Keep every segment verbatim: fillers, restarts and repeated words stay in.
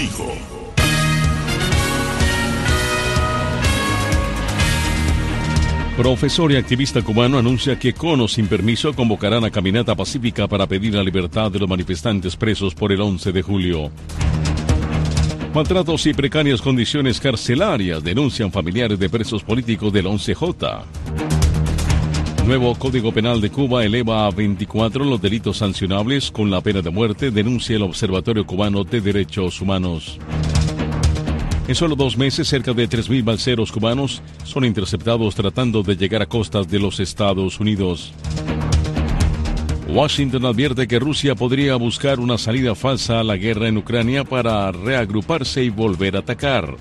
contigo. Profesor y activista cubano anuncia que con o sin permiso convocarán a caminata pacífica para pedir la libertad de los manifestantes presos por el once de julio. Maltratos y precarias condiciones carcelarias denuncian familiares de presos políticos del once J. Nuevo Código Penal de Cuba eleva a veinticuatro los delitos sancionables con la pena de muerte, denuncia el Observatorio Cubano de Derechos Humanos. En solo dos meses, cerca de tres mil balseros cubanos son interceptados tratando de llegar a costas de los Estados Unidos. Washington advierte que Rusia podría buscar una salida falsa a la guerra en Ucrania para reagruparse y volver a atacar.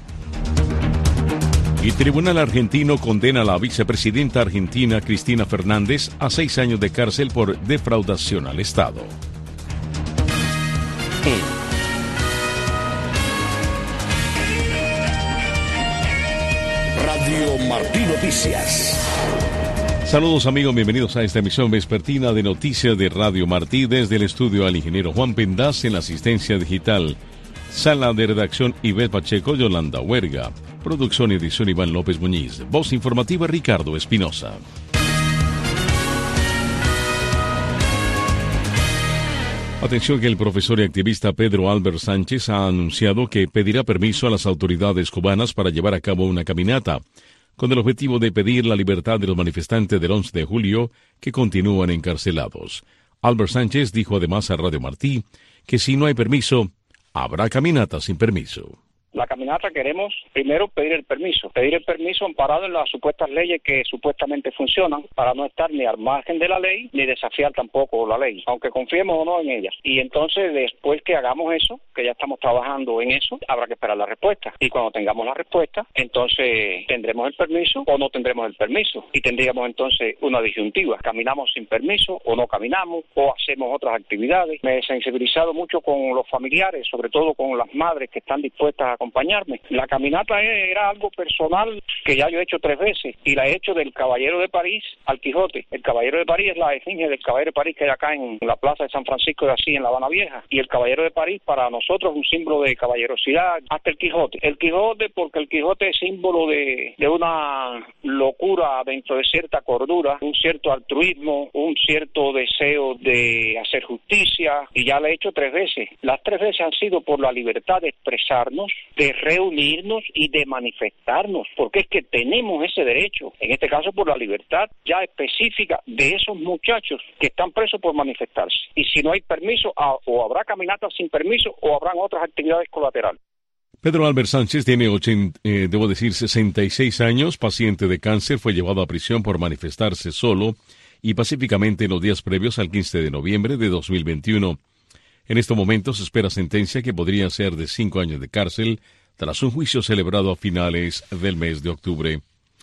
Y Tribunal Argentino condena a la vicepresidenta argentina Cristina Fernández a seis años de cárcel por defraudación al Estado. Radio Martí Noticias. Saludos amigos, bienvenidos a esta emisión vespertina de Noticias de Radio Martí. Desde el estudio al ingeniero Juan Pendaz, en la asistencia digital, sala de redacción Ivette Pacheco, Yolanda Huerga, producción y edición Iván López Muñiz, voz informativa Ricardo Espinosa. Atención que el profesor y activista Pedro Albert Sánchez ha anunciado que pedirá permiso a las autoridades cubanas para llevar a cabo una caminata, con el objetivo de pedir la libertad de los manifestantes del once de julio que continúan encarcelados. Albert Sánchez dijo además a Radio Martí que si no hay permiso, habrá caminata sin permiso. La caminata queremos primero pedir el permiso, pedir el permiso amparado en las supuestas leyes que supuestamente funcionan para no estar ni al margen de la ley ni desafiar tampoco la ley, aunque confiemos o no en ella. Y entonces después que hagamos eso, que ya estamos trabajando en eso, habrá que esperar la respuesta. Y cuando tengamos la respuesta, entonces tendremos el permiso o no tendremos el permiso. Y tendríamos entonces una disyuntiva, caminamos sin permiso o no caminamos o hacemos otras actividades. Me he sensibilizado mucho con los familiares, sobre todo con las madres que están dispuestas a acompañarme. La caminata era algo personal que ya yo he hecho tres veces y la he hecho del Caballero de París al Quijote. El Caballero de París es la esfinge del Caballero de París que hay acá en la plaza de San Francisco de Asís, en La Habana Vieja, y el Caballero de París para nosotros es un símbolo de caballerosidad, hasta el Quijote. El Quijote porque el Quijote es símbolo de, de una locura dentro de cierta cordura, un cierto altruismo, un cierto deseo de hacer justicia, y ya la he hecho tres veces. Las tres veces han sido por la libertad de expresarnos, de reunirnos y de manifestarnos, porque es que tenemos ese derecho, en este caso por la libertad ya específica de esos muchachos que están presos por manifestarse. Y si no hay permiso, o habrá caminatas sin permiso o habrán otras actividades colaterales. Pedro Albert Sánchez tiene, ochenta, eh, debo decir, sesenta y seis años, paciente de cáncer, fue llevado a prisión por manifestarse solo y pacíficamente en los días previos al quince de noviembre de dos mil veintiuno. En estos momentos se espera sentencia que podría ser de cinco años de cárcel tras un juicio celebrado a finales del mes de octubre.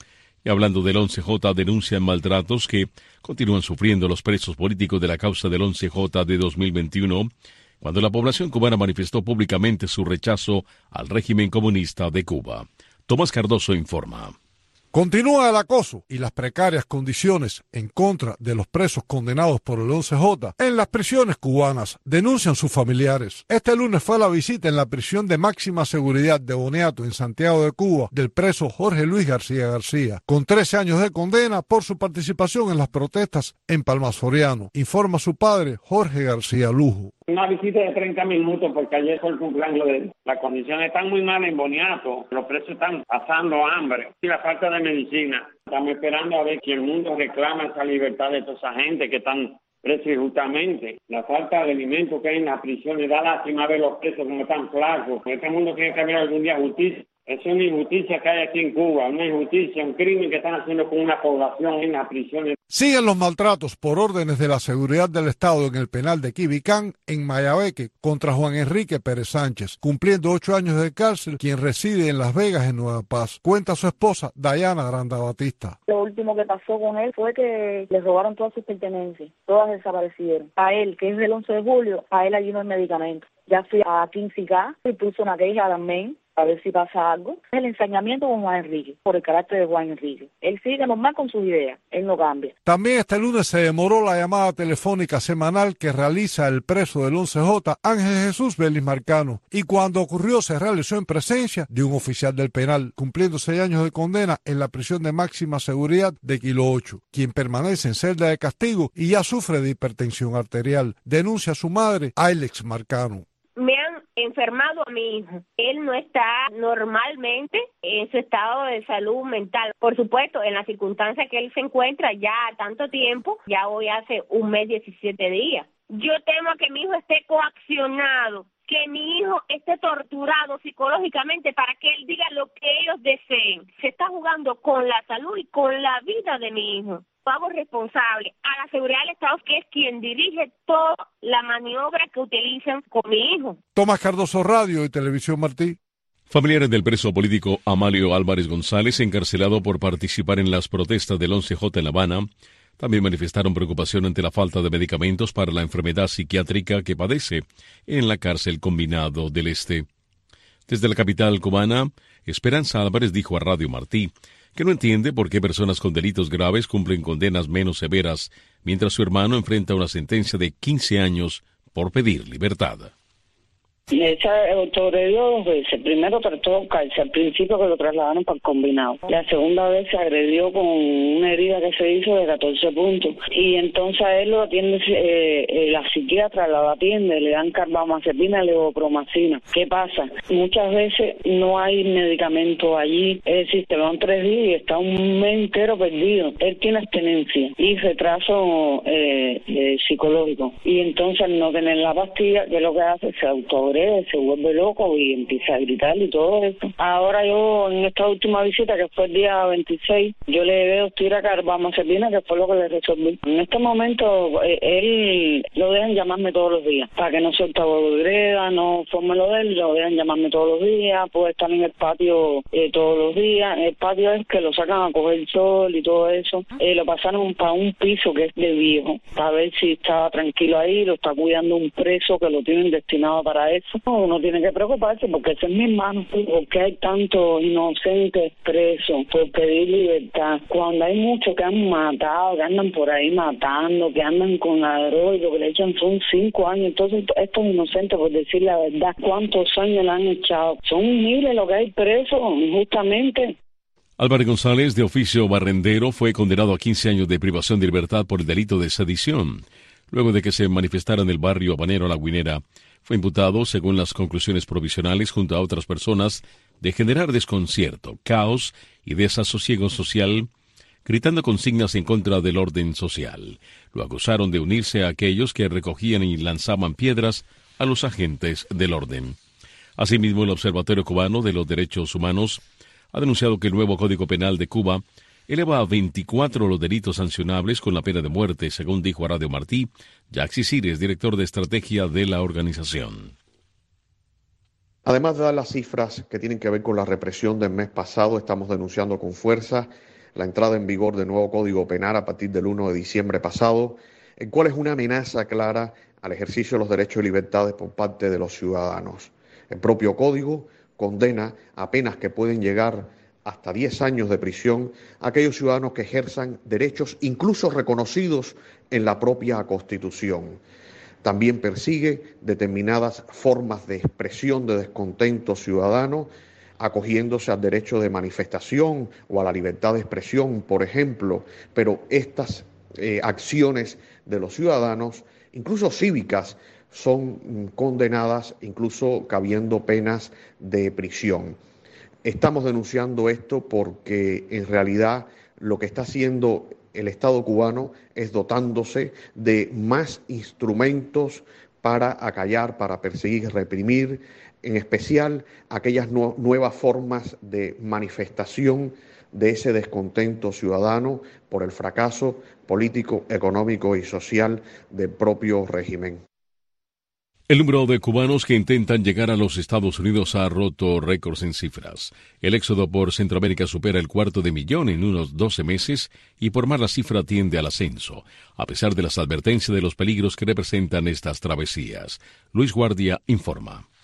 Y hablando del once J, denuncian maltratos que continúan sufriendo los presos políticos de la causa del once J de dos mil veintiuno, cuando la población cubana manifestó públicamente su rechazo al régimen comunista de Cuba. Tomás Cardoso informa. Continúa el acoso y las precarias condiciones en contra de los presos condenados por el once J en las prisiones cubanas, denuncian sus familiares. Este lunes fue la visita en la prisión de máxima seguridad de Boniato, en Santiago de Cuba, del preso Jorge Luis García García, con trece años de condena por su participación en las protestas en Palmas Soriano, informa su padre Jorge García Lujo. Una visita de treinta minutos porque ayer fue el cumpleaños de él. Las condiciones están muy mal en Boniato, los presos están pasando hambre y la falta de medicina. Estamos esperando a ver que el mundo reclama esa libertad de toda esa gente que están presos injustamente. La falta de alimentos que hay en las prisiones, da lástima ver los presos como están flacos. Este mundo tiene que haber algún día justicia. Es una injusticia que hay aquí en Cuba, una injusticia, un crimen que están haciendo con una población en las prisiones. Siguen los maltratos por órdenes de la seguridad del Estado en el penal de Quibicán, en Mayabeque, contra Juan Enrique Pérez Sánchez, cumpliendo ocho años de cárcel, quien reside en Las Vegas, en Nueva Paz. Cuenta su esposa, Dayana Granda Batista. Lo último que pasó con él fue que le robaron todas sus pertenencias, todas desaparecieron. A él, que es del once de julio, a él allí no hay medicamento. Ya fui a quince K y puse una queja también a ver si pasa algo. Es el ensañamiento con Juan Enrique, por el carácter de Juan Enrique. Él sigue normal con sus ideas, él no cambia. También este lunes se demoró la llamada telefónica semanal que realiza el preso del once J, Ángel Jesús Vélez Marcano, y cuando ocurrió se realizó en presencia de un oficial del penal, cumpliendo seis años de condena en la prisión de máxima seguridad de Kilo ocho, quien permanece en celda de castigo y ya sufre de hipertensión arterial. Denuncia a su madre, Ailex Marcano. Me han enfermado a mi hijo. Él no está normalmente en su estado de salud mental. Por supuesto, en la circunstancia que él se encuentra ya a tanto tiempo, ya hoy hace un mes, diecisiete días. Yo temo que mi hijo esté coaccionado, que mi hijo esté torturado psicológicamente para que él diga lo que ellos deseen. Se está jugando con la salud y con la vida de mi hijo. Hago responsable a la seguridad del Estado, que es quien dirige toda la maniobra que utilizan con mi hijo. Tomás Cardoso, Radio y Televisión Martí. Familiares del preso político Amalio Álvarez González, encarcelado por participar en las protestas del once J en La Habana, también manifestaron preocupación ante la falta de medicamentos para la enfermedad psiquiátrica que padece en la cárcel Combinado del Este. Desde la capital cubana, Esperanza Álvarez dijo a Radio Martí que no entiende por qué personas con delitos graves cumplen condenas menos severas, mientras su hermano enfrenta una sentencia de quince años por pedir libertad. Esa autoagredió dos veces. Primero trató de cárcel, al principio que lo trasladaron para el Combinado. La segunda vez se agredió con una herida que se hizo de catorce puntos. Y entonces a él lo atiende, eh, eh, la psiquiatra lo atiende, le dan carbamazepina, levopromacina. ¿Qué pasa? Muchas veces no hay medicamento allí. Es decir, te van tres días y está un mes entero perdido. Él tiene abstenencia y retraso eh, eh, psicológico. Y entonces al no tener la pastilla, ¿qué es lo que hace? Se autoagrede, se vuelve loco y empieza a gritar y todo eso. Ahora yo, en esta última visita, que fue el día veintiséis, yo le llevé dos tiras carbamazepina, que fue lo que le resolví. En este momento, eh, él lo dejan llamarme todos los días, para que no suelta bodogreda, no forme lo de él, lo dejan llamarme todos los días, puede estar en el patio eh, todos los días. El patio es que lo sacan a coger el sol y todo eso. Eh, lo pasaron para un piso que es de viejo, para ver si está tranquilo ahí, lo está cuidando un preso que lo tienen destinado para eso. Uno tiene que preocuparse porque ese es mi hermano, porque hay tantos inocentes presos por pedir libertad, cuando hay muchos que han matado, que andan por ahí matando, que andan con la droga y lo que le echan son cinco años. Entonces estos inocentes, por decir la verdad, ¿cuántos años le han echado? Son miles los que hay presos injustamente. Álvarez González, de oficio barrendero, fue condenado a quince años de privación de libertad por el delito de sedición, luego de que se manifestara en el barrio habanero La Guinera. Fue imputado, según las conclusiones provisionales, junto a otras personas, de generar desconcierto, caos y desasosiego social, gritando consignas en contra del orden social. Lo acusaron de unirse a aquellos que recogían y lanzaban piedras a los agentes del orden. Asimismo, el Observatorio Cubano de los Derechos Humanos ha denunciado que el nuevo Código Penal de Cuba eleva a veinticuatro los delitos sancionables con la pena de muerte, según dijo a Radio Martí Jaxi Cires, director de estrategia de la organización. Además de dar las cifras que tienen que ver con la represión del mes pasado, estamos denunciando con fuerza la entrada en vigor del nuevo Código Penal a partir del primero de diciembre pasado, el cual es una amenaza clara al ejercicio de los derechos y libertades por parte de los ciudadanos. El propio Código condena a penas que pueden llegar hasta diez años de prisión a aquellos ciudadanos que ejerzan derechos incluso reconocidos en la propia Constitución. También persigue determinadas formas de expresión de descontento ciudadano, acogiéndose al derecho de manifestación o a la libertad de expresión, por ejemplo, pero estas eh, acciones de los ciudadanos, incluso cívicas, son condenadas, incluso cabiendo penas de prisión. Estamos denunciando esto porque en realidad lo que está haciendo el Estado cubano es dotándose de más instrumentos para acallar, para perseguir y reprimir, en especial aquellas nu- nuevas formas de manifestación de ese descontento ciudadano por el fracaso político, económico y social del propio régimen. El número de cubanos que intentan llegar a los Estados Unidos ha roto récords en cifras. El éxodo por Centroamérica supera el cuarto de millón en unos doce meses y por más la cifra tiende al ascenso, a pesar de las advertencias de los peligros que representan estas travesías. Luis Guardia informa.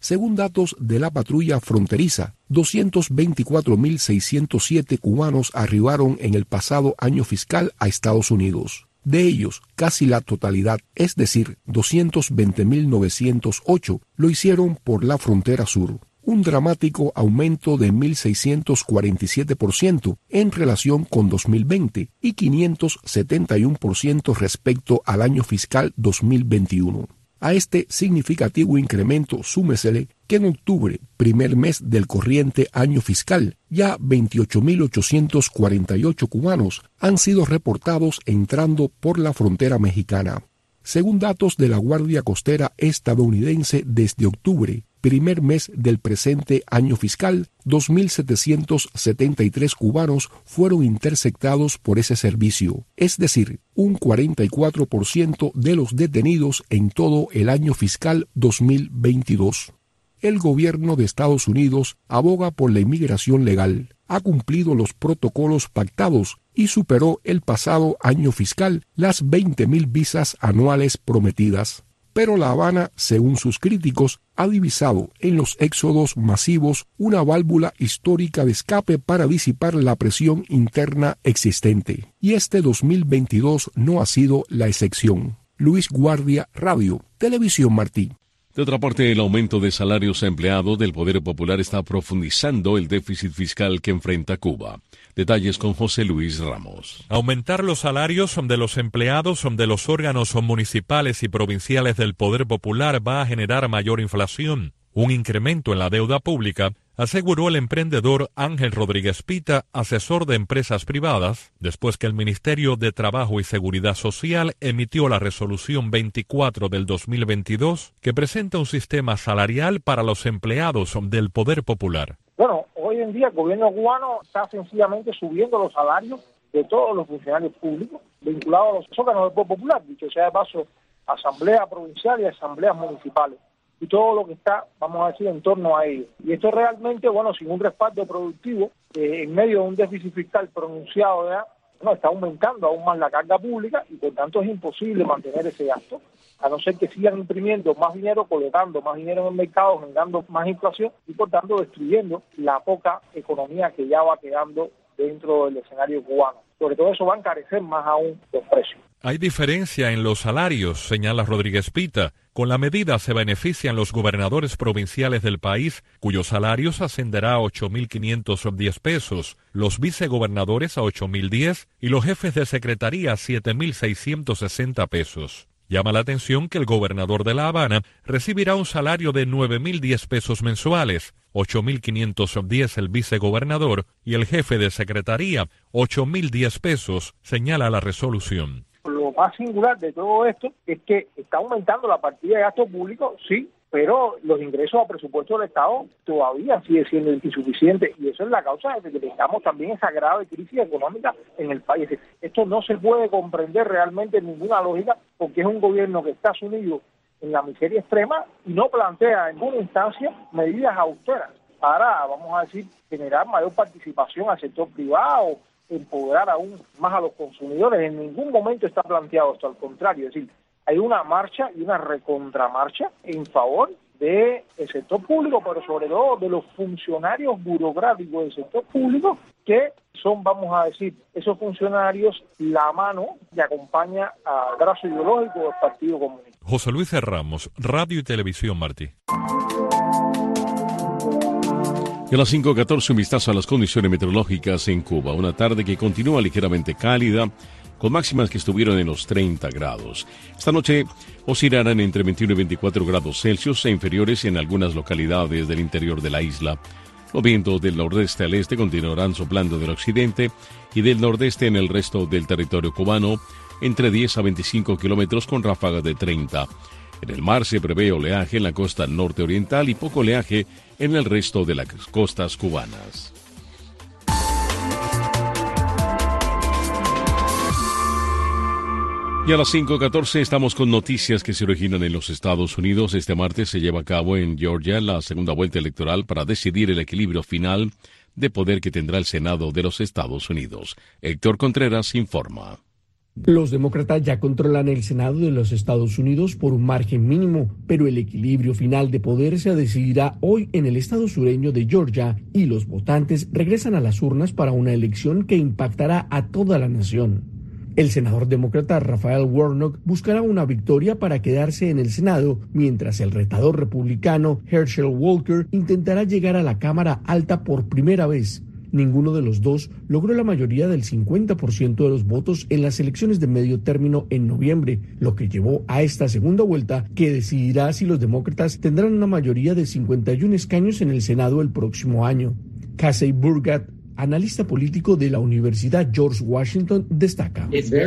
Según datos de la patrulla fronteriza, doscientos veinticuatro mil seiscientos siete cubanos arribaron en el pasado año fiscal a Estados Unidos. De ellos, casi la totalidad, es decir, doscientos veinte mil novecientos ocho, lo hicieron por la frontera sur, un dramático aumento de mil seiscientos cuarenta y siete por ciento en relación con dos mil veinte y quinientos setenta y uno por ciento respecto al año fiscal dos mil veintiuno. A este significativo incremento súmesele que en octubre, primer mes del corriente año fiscal, ya veintiocho mil ochocientos cuarenta y ocho cubanos han sido reportados entrando por la frontera mexicana. Según datos de la Guardia Costera estadounidense, desde octubre, primer mes del presente año fiscal, dos mil setecientos setenta y tres cubanos fueron interceptados por ese servicio, es decir, un cuarenta y cuatro por ciento de los detenidos en todo el año fiscal dos mil veintidós. El gobierno de Estados Unidos aboga por la inmigración legal, ha cumplido los protocolos pactados y superó el pasado año fiscal las veinte mil visas anuales prometidas. Pero La Habana, según sus críticos, ha divisado en los éxodos masivos una válvula histórica de escape para disipar la presión interna existente. Y este dos mil veintidós no ha sido la excepción. Luis Guardia, Radio, Televisión Martí. De otra parte, el aumento de salarios a empleados del Poder Popular está profundizando el déficit fiscal que enfrenta Cuba. Detalles con José Luis Ramos. Aumentar los salarios de los empleados de los órganos municipales y provinciales del Poder Popular va a generar mayor inflación. Un incremento en la deuda pública, aseguró el emprendedor Ángel Rodríguez Pita, asesor de empresas privadas, después que el Ministerio de Trabajo y Seguridad Social emitió la resolución veinticuatro del dos mil veintidós, que presenta un sistema salarial para los empleados del Poder Popular. Bueno, hoy en día el gobierno cubano está sencillamente subiendo los salarios de todos los funcionarios públicos vinculados a los órganos del Poder Popular, dicho sea de paso, asamblea provincial y asambleas municipales, y todo lo que está, vamos a decir, en torno a ello. Y esto realmente, bueno, sin un respaldo productivo, eh, en medio de un déficit fiscal pronunciado ya, bueno, está aumentando aún más la carga pública y por tanto es imposible mantener ese gasto, a no ser que sigan imprimiendo más dinero, colocando más dinero en el mercado, generando más inflación y por tanto destruyendo la poca economía que ya va quedando dentro del escenario cubano. Sobre todo eso va a encarecer más aún los precios. Hay diferencia en los salarios, señala Rodríguez Pita. Con la medida se benefician los gobernadores provinciales del país, cuyos salarios ascenderá a ocho mil quinientos diez pesos, los vicegobernadores a ocho mil diez y los jefes de secretaría a siete mil seiscientos sesenta pesos. Llama la atención que el gobernador de La Habana recibirá un salario de nueve mil diez pesos mensuales, ocho mil quinientos diez el vicegobernador y el jefe de secretaría, ocho mil diez pesos, señala la resolución. Lo más singular de todo esto es que está aumentando la partida de gasto público, sí, pero los ingresos al presupuesto del Estado todavía sigue siendo insuficiente y eso es la causa de que tengamos también esa grave crisis económica en el país. Esto no se puede comprender realmente en ninguna lógica porque es un gobierno que está sumido en la miseria extrema y no plantea en ninguna instancia medidas austeras para, vamos a decir, generar mayor participación al sector privado, empoderar aún más a los consumidores. En ningún momento está planteado esto, al contrario, es decir, hay una marcha y una recontramarcha en favor del sector público, pero sobre todo de los funcionarios burocráticos del sector público, que son, vamos a decir, esos funcionarios la mano que acompaña al brazo ideológico del Partido Comunista. José Luis Ramos, Radio y Televisión Martí. Y a las cinco catorce un vistazo a las condiciones meteorológicas en Cuba. Una tarde que continúa ligeramente cálida, con máximas que estuvieron en los treinta grados. Esta noche oscilarán entre veintiuno y veinticuatro grados Celsius e inferiores en algunas localidades del interior de la isla. Los vientos del nordeste al este continuarán soplando del occidente y del nordeste en el resto del territorio cubano, entre diez a veinticinco kilómetros con ráfagas de treinta. En el mar se prevé oleaje en la costa norte oriental y poco oleaje en el resto de las costas cubanas. Y a las cinco catorce estamos con noticias que se originan en los Estados Unidos. Este martes se lleva a cabo en Georgia la segunda vuelta electoral para decidir el equilibrio final de poder que tendrá el Senado de los Estados Unidos. Héctor Contreras informa. Los demócratas ya controlan el Senado de los Estados Unidos por un margen mínimo, pero el equilibrio final de poder se decidirá hoy en el estado sureño de Georgia y los votantes regresan a las urnas para una elección que impactará a toda la nación. El senador demócrata Raphael Warnock buscará una victoria para quedarse en el Senado, mientras el retador republicano Herschel Walker intentará llegar a la Cámara Alta por primera vez. Ninguno de los dos logró la mayoría del cincuenta por ciento de los votos en las elecciones de medio término en noviembre, lo que llevó a esta segunda vuelta que decidirá si los demócratas tendrán una mayoría de cincuenta y uno escaños en el Senado el próximo año. Casey Burgat, analista político de la Universidad George Washington, destaca: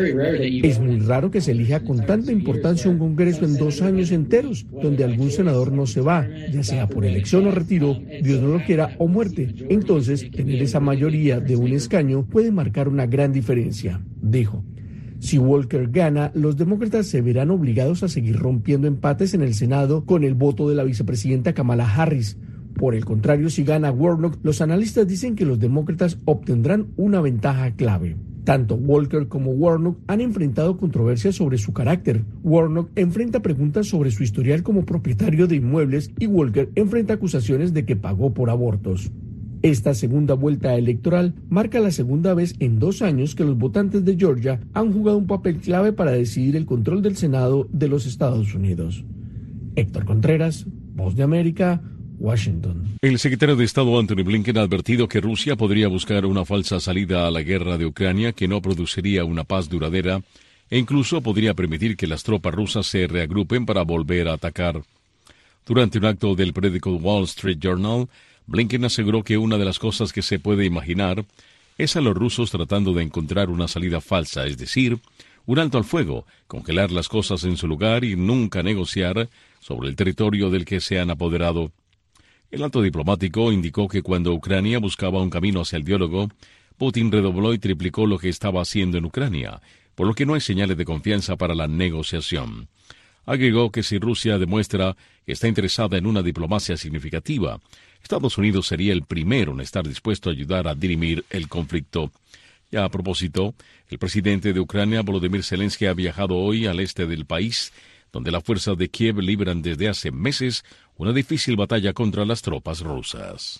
es muy raro que se elija con tanta importancia un Congreso en dos años enteros, donde algún senador no se va, ya sea por elección o retiro, Dios no lo quiera, o muerte. Entonces, tener esa mayoría de un escaño puede marcar una gran diferencia, dijo. Si Walker gana, los demócratas se verán obligados a seguir rompiendo empates en el Senado con el voto de la vicepresidenta Kamala Harris. Por el contrario, si gana Warnock, los analistas dicen que los demócratas obtendrán una ventaja clave. Tanto Walker como Warnock han enfrentado controversias sobre su carácter. Warnock enfrenta preguntas sobre su historial como propietario de inmuebles y Walker enfrenta acusaciones de que pagó por abortos. Esta segunda vuelta electoral marca la segunda vez en dos años que los votantes de Georgia han jugado un papel clave para decidir el control del Senado de los Estados Unidos. Héctor Contreras, Voz de América, Washington. El secretario de Estado Antony Blinken ha advertido que Rusia podría buscar una falsa salida a la guerra de Ucrania que no produciría una paz duradera e incluso podría permitir que las tropas rusas se reagrupen para volver a atacar. Durante un acto del periódico Wall Street Journal, Blinken aseguró que una de las cosas que se puede imaginar es a los rusos tratando de encontrar una salida falsa, es decir, un alto al fuego, congelar las cosas en su lugar y nunca negociar sobre el territorio del que se han apoderado. El alto diplomático indicó que cuando Ucrania buscaba un camino hacia el diálogo, Putin redobló y triplicó lo que estaba haciendo en Ucrania, por lo que no hay señales de confianza para la negociación. Agregó que si Rusia demuestra que está interesada en una diplomacia significativa, Estados Unidos sería el primero en estar dispuesto a ayudar a dirimir el conflicto. Y a propósito, el presidente de Ucrania, Volodymyr Zelensky, ha viajado hoy al este del país, donde las fuerzas de Kiev libran desde hace meses una difícil batalla contra las tropas rusas.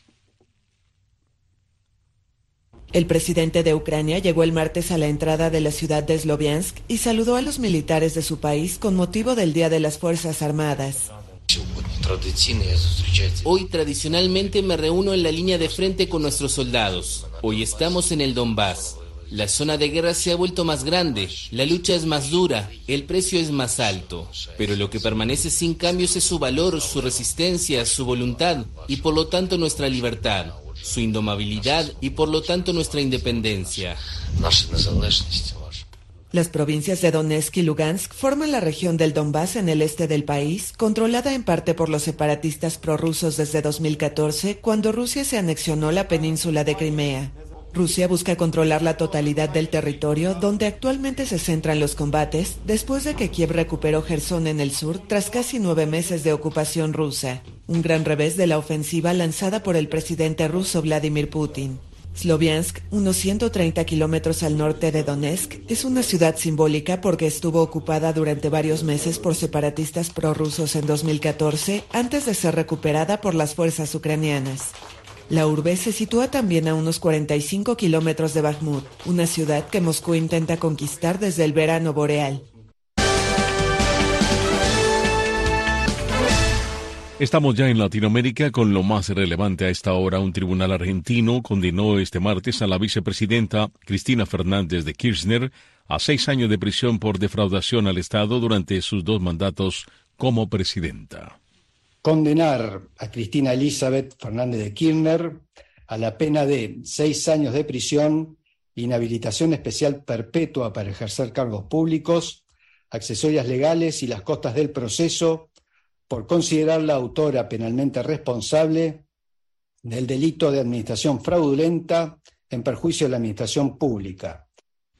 El presidente de Ucrania llegó el martes a la entrada de la ciudad de Sloviansk y saludó a los militares de su país con motivo del Día de las Fuerzas Armadas. Hoy tradicionalmente me reúno en la línea de frente con nuestros soldados. Hoy estamos en el Donbass. La zona de guerra se ha vuelto más grande, la lucha es más dura, el precio es más alto. Pero lo que permanece sin cambios es su valor, su resistencia, su voluntad y por lo tanto nuestra libertad, su indomabilidad y por lo tanto nuestra independencia. Las provincias de Donetsk y Lugansk forman la región del Donbass en el este del país, controlada en parte por los separatistas prorrusos desde dos mil catorce, cuando Rusia se anexionó la península de Crimea. Rusia busca controlar la totalidad del territorio, donde actualmente se centran los combates, después de que Kiev recuperó Jersón en el sur tras casi nueve meses de ocupación rusa. Un gran revés de la ofensiva lanzada por el presidente ruso Vladimir Putin. Sloviansk, unos ciento treinta kilómetros al norte de Donetsk, es una ciudad simbólica porque estuvo ocupada durante varios meses por separatistas prorrusos en dos mil catorce, antes de ser recuperada por las fuerzas ucranianas. La urbe se sitúa también a unos cuarenta y cinco kilómetros de Bakhmut, una ciudad que Moscú intenta conquistar desde el verano boreal. Estamos ya en Latinoamérica con lo más relevante a esta hora. Un tribunal argentino condenó este martes a la vicepresidenta Cristina Fernández de Kirchner a seis años de prisión por defraudación al Estado durante sus dos mandatos como presidenta. Condenar a Cristina Elizabeth Fernández de Kirchner a la pena de seis años de prisión, inhabilitación especial perpetua para ejercer cargos públicos, accesorias legales y las costas del proceso, por considerarla autora penalmente responsable del delito de administración fraudulenta en perjuicio de la administración pública.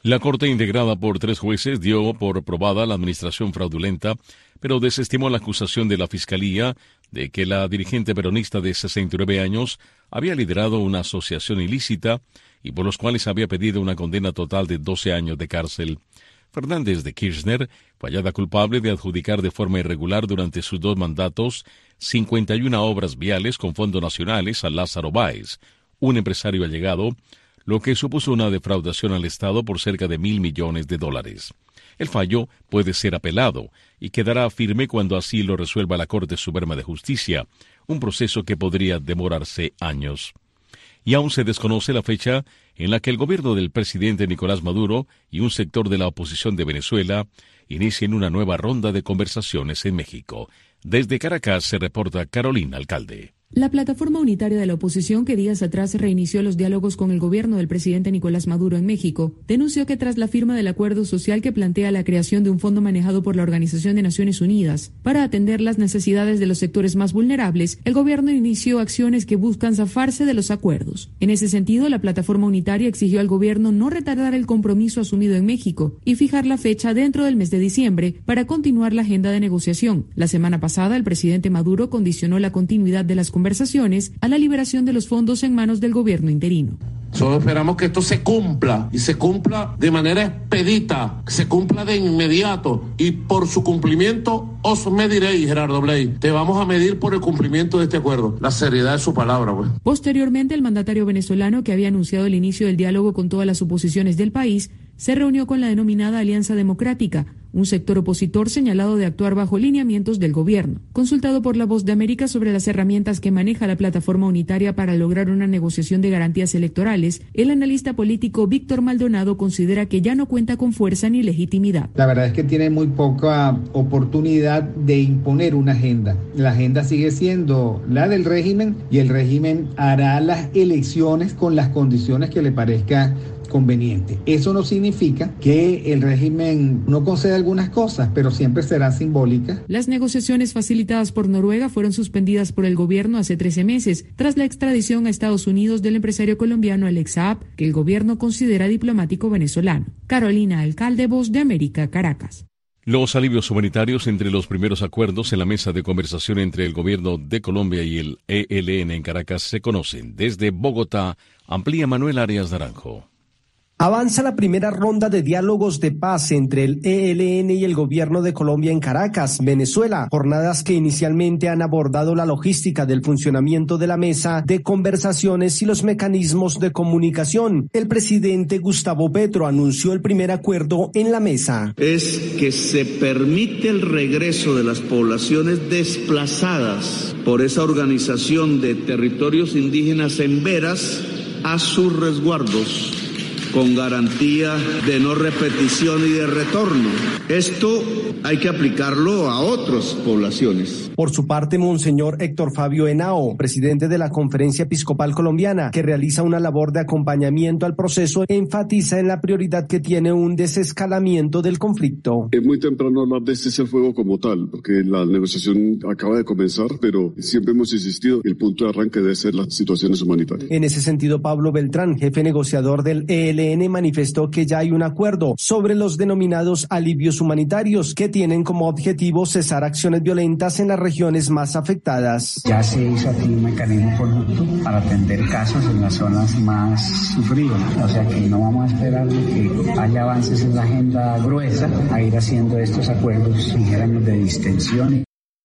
La Corte, integrada por tres jueces, dio por probada la administración fraudulenta, pero desestimó la acusación de la Fiscalía de que la dirigente peronista de sesenta y nueve años había liderado una asociación ilícita y por los cuales había pedido una condena total de doce años de cárcel. Fernández de Kirchner fue hallada culpable de adjudicar de forma irregular durante sus dos mandatos cincuenta y una obras viales con fondos nacionales a Lázaro Báez, un empresario allegado, lo que supuso una defraudación al Estado por cerca de mil millones de dólares. El fallo puede ser apelado y quedará firme cuando así lo resuelva la Corte Suprema de Justicia, un proceso que podría demorarse años. Y aún se desconoce la fecha en la que el gobierno del presidente Nicolás Maduro y un sector de la oposición de Venezuela inicien una nueva ronda de conversaciones en México. Desde Caracas se reporta Carolina Alcalde. La plataforma unitaria de la oposición, que días atrás reinició los diálogos con el gobierno del presidente Nicolás Maduro en México, denunció que tras la firma del acuerdo social que plantea la creación de un fondo manejado por la Organización de Naciones Unidas para atender las necesidades de los sectores más vulnerables, el gobierno inició acciones que buscan zafarse de los acuerdos. En ese sentido, la plataforma unitaria exigió al gobierno no retardar el compromiso asumido en México y fijar la fecha dentro del mes de diciembre para continuar la agenda de negociación. La semana pasada, el presidente Maduro condicionó la continuidad de las conversaciones a la liberación de los fondos en manos del gobierno interino. Solo esperamos que esto se cumpla y se cumpla de manera expedita, que se cumpla de inmediato, y por su cumplimiento os mediréis, Gerardo Bley. Te vamos a medir por el cumplimiento de este acuerdo, la seriedad de su palabra, pues. Posteriormente, el mandatario venezolano, que había anunciado el inicio del diálogo con todas las oposiciones del país, se reunió con la denominada Alianza Democrática, un sector opositor señalado de actuar bajo lineamientos del gobierno. Consultado por La Voz de América sobre las herramientas que maneja la plataforma unitaria para lograr una negociación de garantías electorales, el analista político Víctor Maldonado considera que ya no cuenta con fuerza ni legitimidad. La verdad es que tiene muy poca oportunidad de imponer una agenda. La agenda sigue siendo la del régimen y el régimen hará las elecciones con las condiciones que le parezca conveniente. Eso no significa que el régimen no conceda algunas cosas, pero siempre serán simbólicas. Las negociaciones facilitadas por Noruega fueron suspendidas por el gobierno hace trece meses, tras la extradición a Estados Unidos del empresario colombiano Alex Saab, que el gobierno considera diplomático venezolano. Carolina Alcalde, Voz de América, Caracas. Los alivios humanitarios entre los primeros acuerdos en la mesa de conversación entre el gobierno de Colombia y el E L N en Caracas se conocen. Desde Bogotá, amplía Manuel Arias Naranjo. Avanza la primera ronda de diálogos de paz entre el E L N y el gobierno de Colombia en Caracas, Venezuela, jornadas que inicialmente han abordado la logística del funcionamiento de la mesa de conversaciones y los mecanismos de comunicación. El presidente Gustavo Petro anunció el primer acuerdo en la mesa. Es que se permite el regreso de las poblaciones desplazadas por esa organización de territorios indígenas en veras a sus resguardos, con garantía de no repetición y de retorno. Esto hay que aplicarlo a otras poblaciones. Por su parte, Monseñor Héctor Fabio Henao, presidente de la Conferencia Episcopal Colombiana, que realiza una labor de acompañamiento al proceso, enfatiza en la prioridad que tiene un desescalamiento del conflicto. Es muy temprano hablar de cese al fuego como tal, porque la negociación acaba de comenzar, pero siempre hemos insistido que el punto de arranque debe ser las situaciones humanitarias. En ese sentido, Pablo Beltrán, jefe negociador del E L N, manifestó que ya hay un acuerdo sobre los denominados alivios humanitarios que tienen como objetivo cesar acciones violentas en las regiones más afectadas. Ya se hizo aquí un mecanismo conjunto para atender casos en las zonas más sufridas, o sea que no vamos a esperar que haya avances en la agenda gruesa a ir haciendo estos acuerdos, dijéramos, de distensión.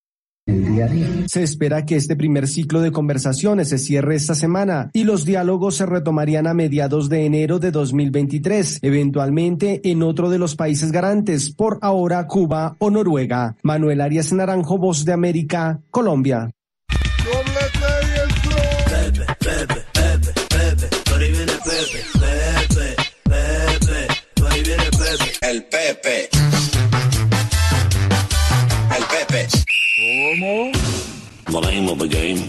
El día a día. Se espera que este primer ciclo de conversaciones se cierre esta semana y los diálogos se retomarían a mediados de enero de dos mil veintitrés, eventualmente en otro de los países garantes, por ahora Cuba o Noruega. Manuel Arias Naranjo, Voz de América, Colombia. Pepe, Pepe, Pepe, Pepe, por ahí viene Pepe, Pepe, Pepe, por ahí viene Pepe. El Pepe. El Pepe. ¿Cómo? The name of the game.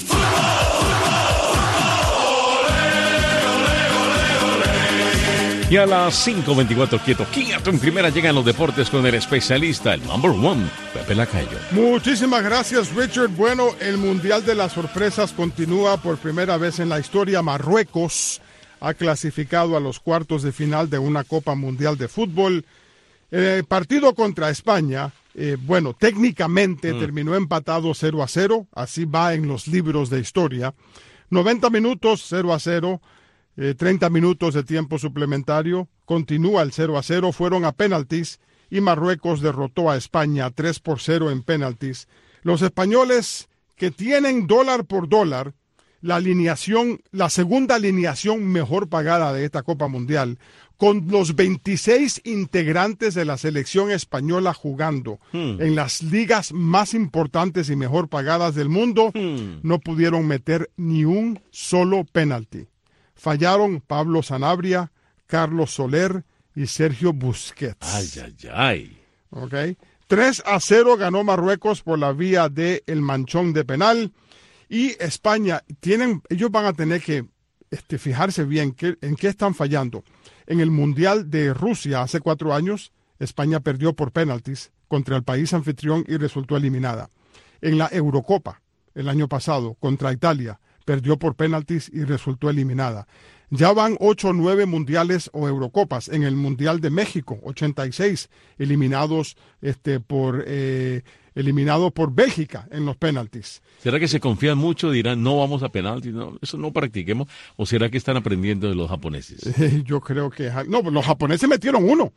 Y a las cinco veinticuatro, quieto, quieto, en primera llegan los deportes con el especialista, el number one, Pepe Lacayo. Muchísimas gracias, Richard. Bueno, el Mundial de las Sorpresas continúa por primera vez en la historia. Marruecos ha clasificado a los cuartos de final de una Copa Mundial de Fútbol. El partido contra España, eh, bueno, técnicamente mm. terminó empatado cero a cero, así va en los libros de historia. noventa minutos, cero a cero, eh, treinta minutos de tiempo suplementario, continúa el cero a cero, fueron a penaltis y Marruecos derrotó a España tres por cero en penaltis. Los españoles que tienen dólar por dólar, la alineación, la segunda alineación mejor pagada de esta Copa Mundial, con los veintiséis integrantes de la selección española jugando hmm. en las ligas más importantes y mejor pagadas del mundo, hmm. no pudieron meter ni un solo penalti. Fallaron Pablo Sanabria, Carlos Soler y Sergio Busquets. Ay, ay, ay. Okay. tres a cero ganó Marruecos por la vía del manchón de penal. Y España, tienen, ellos van a tener que este, fijarse bien que, en qué están fallando. En el Mundial de Rusia hace cuatro años, España perdió por penaltis contra el país anfitrión y resultó eliminada. En la Eurocopa, el año pasado, contra Italia, perdió por penaltis y resultó eliminada. Ya van ocho o nueve mundiales o Eurocopas. En el Mundial de México, ochenta y seis, eliminados este, por... Eh, eliminado por Bélgica en los penaltis. ¿Será que se confían mucho? Dirán, no vamos a penaltis, no, eso no practiquemos. ¿O será que están aprendiendo de los japoneses? Eh, yo creo que... No, los japoneses metieron uno.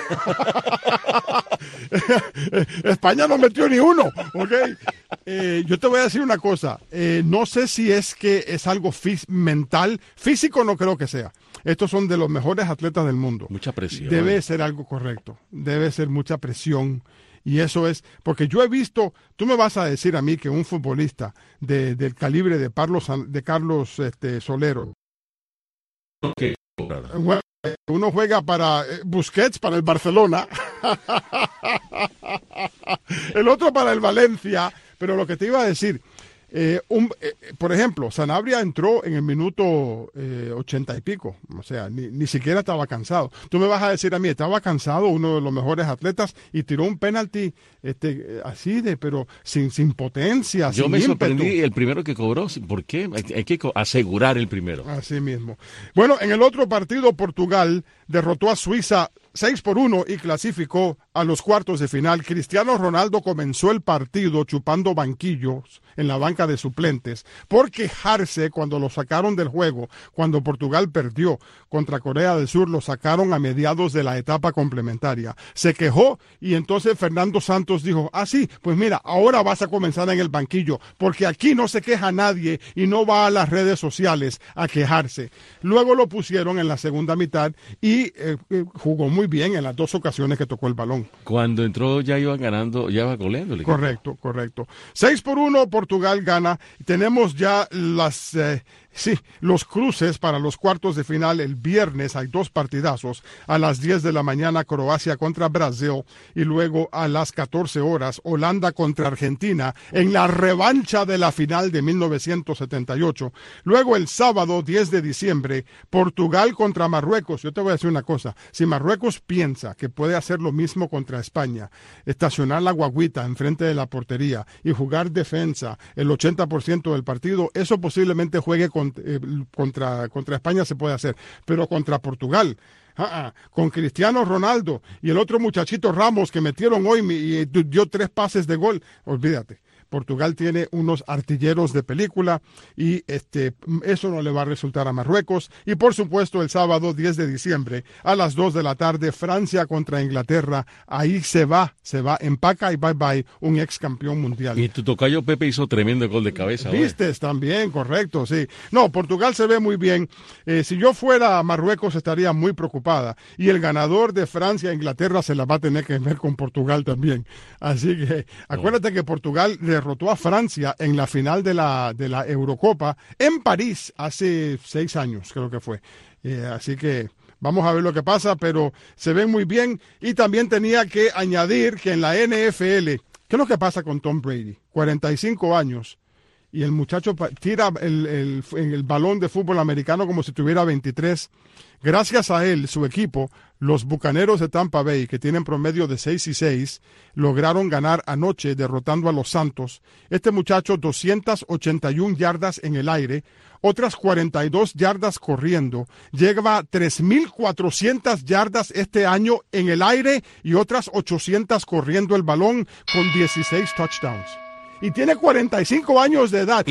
España no metió ni uno, ¿ok? Eh, yo te voy a decir una cosa. Eh, no sé si es que es algo fí- mental. Físico no creo que sea. Estos son de los mejores atletas del mundo. Mucha presión. Debe ser algo correcto. Debe ser mucha presión. Y eso es, porque yo he visto, tú me vas a decir a mí que un futbolista de, del calibre de Carlos, de Carlos este, Solero, okay. bueno, uno juega para eh, Busquets, para el Barcelona, el otro para el Valencia, pero lo que te iba a decir, eh, un, eh, por ejemplo, Sanabria entró en el minuto eh, ochenta y pico, o sea, ni, ni siquiera estaba cansado. Tú me vas a decir a mí, estaba cansado, uno de los mejores atletas, y tiró un penalti este, así de, pero sin, sin potencia, Yo sin me ímpetu. sorprendí el primero que cobró, ¿por qué? Hay, hay que asegurar el primero. Así mismo. Bueno, en el otro partido, Portugal derrotó a Suiza seis por uno y clasificó a los cuartos de final. Cristiano Ronaldo comenzó el partido chupando banquillos en la banca de suplentes por quejarse cuando lo sacaron del juego. Cuando Portugal perdió contra Corea del Sur, lo sacaron a mediados de la etapa complementaria. Se quejó y entonces Fernando Santos dijo, ah sí, pues mira, ahora vas a comenzar en el banquillo porque aquí no se queja nadie y no va a las redes sociales a quejarse. Luego lo pusieron en la segunda mitad y eh, eh, jugó muy bien en las dos ocasiones que tocó el balón. Cuando entró ya iba ganando, ya iba goleando. Correcto, correcto. seis por uno, Portugal gana. Tenemos ya las... Eh, Sí, los cruces para los cuartos de final el viernes. Hay dos partidazos. A las diez de la mañana Croacia contra Brasil y luego a las catorce horas Holanda contra Argentina en la revancha de la final de mil novecientos setenta y ocho. Luego el sábado diez de diciembre Portugal contra Marruecos. Yo te voy a decir una cosa. Si Marruecos piensa que puede hacer lo mismo contra España, estacionar la guaguita enfrente de la portería y jugar defensa el ochenta por ciento del partido, eso posiblemente juegue con Contra, contra España se puede hacer, pero contra Portugal, ah, ah, con Cristiano Ronaldo y el otro muchachito Ramos que metieron hoy y dio tres pases de gol, olvídate. Portugal tiene unos artilleros de película y este, eso no le va a resultar a Marruecos. Y por supuesto el sábado diez de diciembre a las dos de la tarde Francia contra Inglaterra. Ahí se va, se va, empaca y bye bye un ex campeón mundial. Y tu tocayo Pepe hizo tremendo gol de cabeza. Vistes también, correcto, sí. No, Portugal se ve muy bien. Eh, si yo fuera a Marruecos estaría muy preocupada. Y el ganador de Francia e Inglaterra se la va a tener que ver con Portugal también. Así que acuérdate que Portugal derrotó a Francia en la final de la, de la Eurocopa en París hace seis años, creo que fue. Eh, así que vamos a ver lo que pasa, pero se ven muy bien. Y también tenía que añadir que en la N F L, ¿qué es lo que pasa con Tom Brady? cuarenta y cinco años y el muchacho tira el, el, el balón de fútbol americano como si tuviera veintitrés. Gracias a él, su equipo, los Bucaneros de Tampa Bay, que tienen promedio de seis y seis, lograron ganar anoche derrotando a los Santos. Este muchacho, doscientas ochenta y una yardas en el aire, otras cuarenta y dos yardas corriendo. Lleva tres mil cuatrocientas yardas este año en el aire y otras ochocientas corriendo el balón con dieciséis touchdowns. Y tiene cuarenta y cinco años de edad.